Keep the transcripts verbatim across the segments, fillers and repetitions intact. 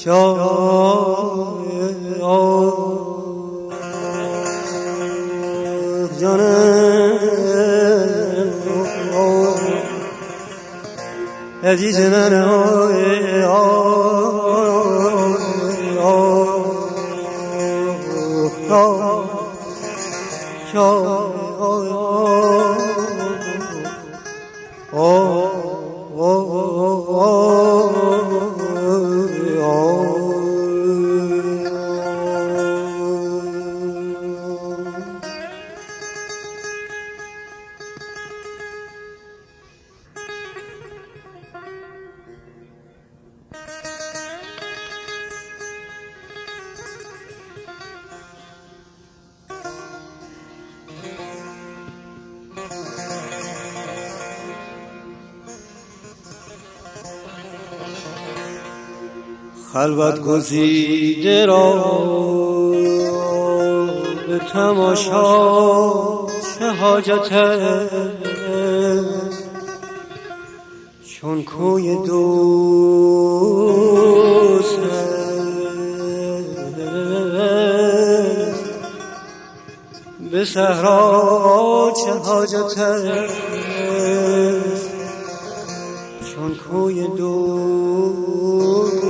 شاه جانم عزیز من خلوت گزیده را به تماشا چه حاجت چون کوی دوست به صحرا چه حاجت چون کوی دوست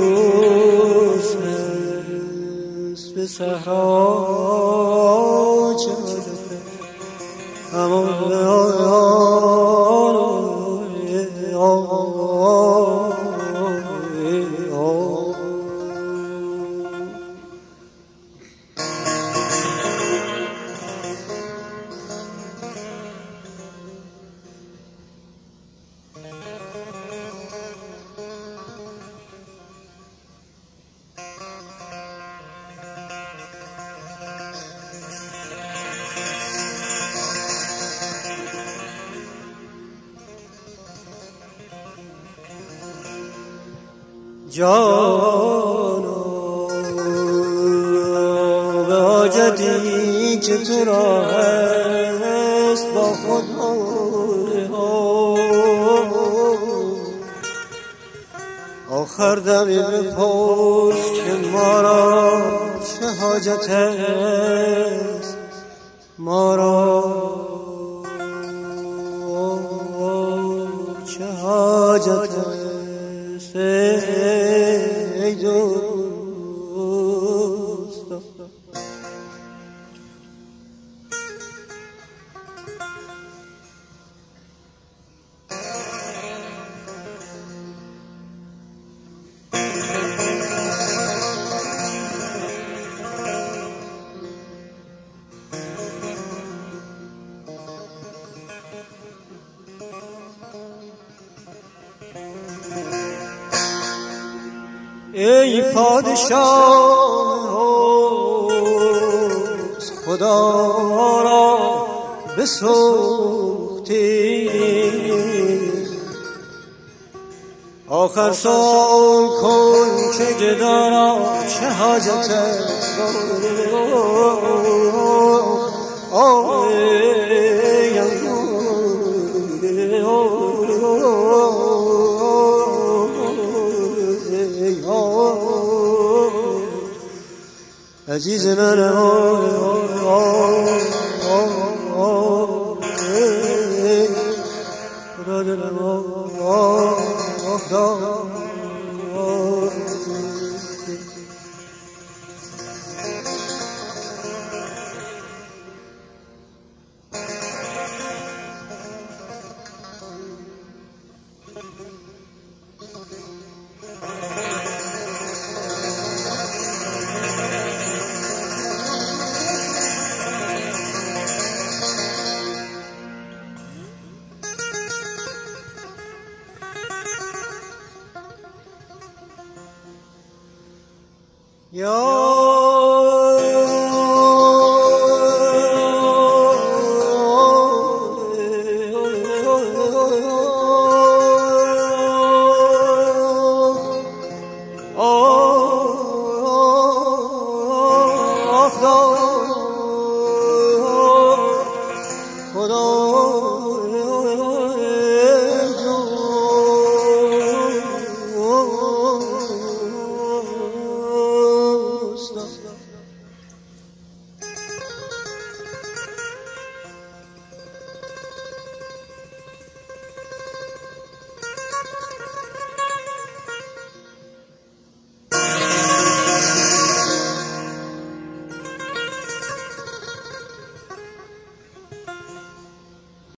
به صحرا چه حاجت اما جانا به حاجتی که تو را هست با خود آخر دمی بپرس که ما را چه حاجت است ما را چه حاجت است ای دوست ای پادشاه خدا را بسوختی آخر سوال کن که گدا را چه حاجت است عزیز من خدا دلم یا